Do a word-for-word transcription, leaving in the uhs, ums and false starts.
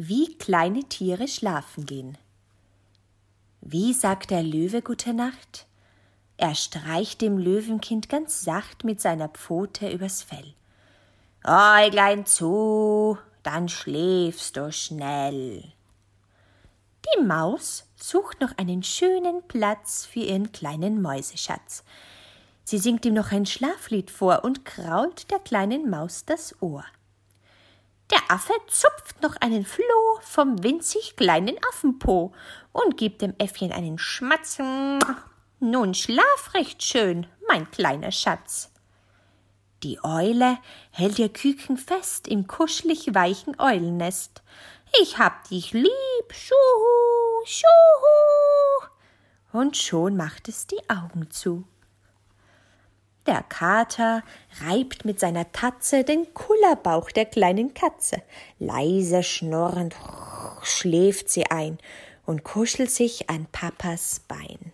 wie kleine Tiere schlafen gehen. Wie sagt der Löwe gute Nacht? Er streicht dem Löwenkind ganz sacht mit seiner Pfote übers Fell. Äuglein zu, dann schläfst du schnell. Die Maus sucht noch einen schönen Platz für ihren kleinen Mäuseschatz. Sie singt ihm noch ein Schlaflied vor und krault der kleinen Maus das Ohr. Der Affe zupft noch einen Floh vom winzig kleinen Affenpo und gibt dem Äffchen einen Schmatz. Nun schlaf recht schön, mein kleiner Schatz. Die Eule hält ihr Küken fest im kuschelig weichen Eulennest. Ich hab dich lieb, schuhu, schuhu. Und schon macht es die Augen zu. Der Kater reibt mit seiner Tatze den Kullerbauch der kleinen Katze. Leise schnurrend schläft sie ein und kuschelt sich an Papas Bein.